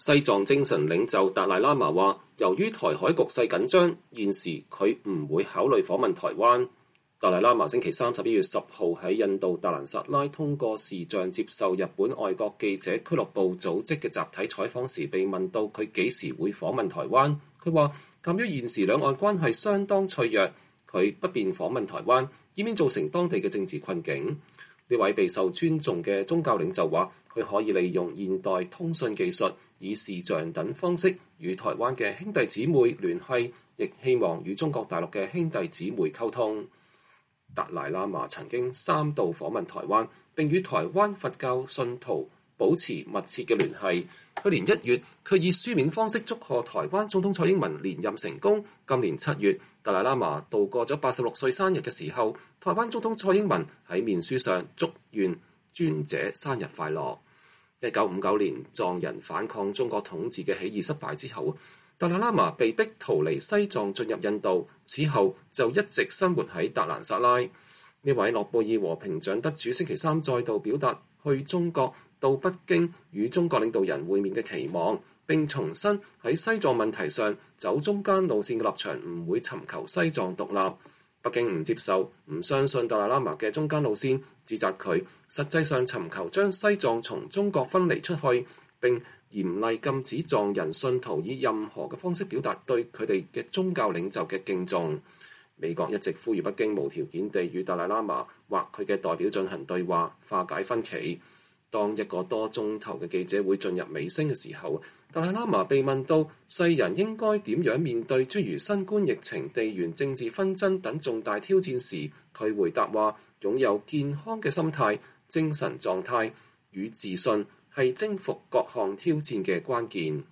西藏精神領袖達賴喇嘛話，由於台海局勢緊張，現時佢唔會考慮訪問台灣。達賴喇嘛星期三11月10號喺印度達蘭薩拉通過視像接受日本外國記者俱樂部組織嘅集體採訪時，被問到佢幾時會訪問台灣。佢話：鑑於現時兩岸關係相當脆弱，佢不便訪問台灣，以免造成當地嘅政治困境。呢位備受尊重嘅宗教領袖話：佢可以利用現代通訊技術，以視像等方式與台灣嘅兄弟姊妹聯繫，亦希望與中國大陸嘅兄弟姊妹溝通。達賴喇嘛曾經3度訪問台灣，並與台灣佛教信徒保持密切嘅聯繫。去年1月，佢以書面方式祝賀台灣總統蔡英文連任成功。今年7月，達賴喇嘛度過咗86歲生日嘅時候，台灣總統蔡英文喺面書上祝願尊者生日快樂。1959年藏人反抗中國統治嘅起義失敗之後，達賴喇嘛被逼逃離西藏進入印度，此後就一直生活喺達蘭薩拉。呢位諾貝爾和平獎得主星期三再度表達去中國到北京與中國領導人會面嘅期望，並重申喺西藏問題上走中間路線嘅立場，唔會尋求西藏獨立。北京唔接受、唔相信達賴喇嘛嘅中間路線，指責佢實際上尋求將西藏從中國分離出去，並嚴厲禁止藏人信徒以任何嘅方式表達對佢哋嘅宗教領袖嘅敬重。美國一直呼籲北京無條件地與達賴喇嘛或佢嘅代表進行對話，化解分歧。當一個多鐘頭嘅記者會進入尾聲嘅時候，達賴喇嘛被問到世人應該點樣面對諸如新冠疫情、地緣政治紛爭等重大挑戰時，佢回答話：擁有健康嘅心態、精神狀態與自信係征服各項挑戰嘅關鍵。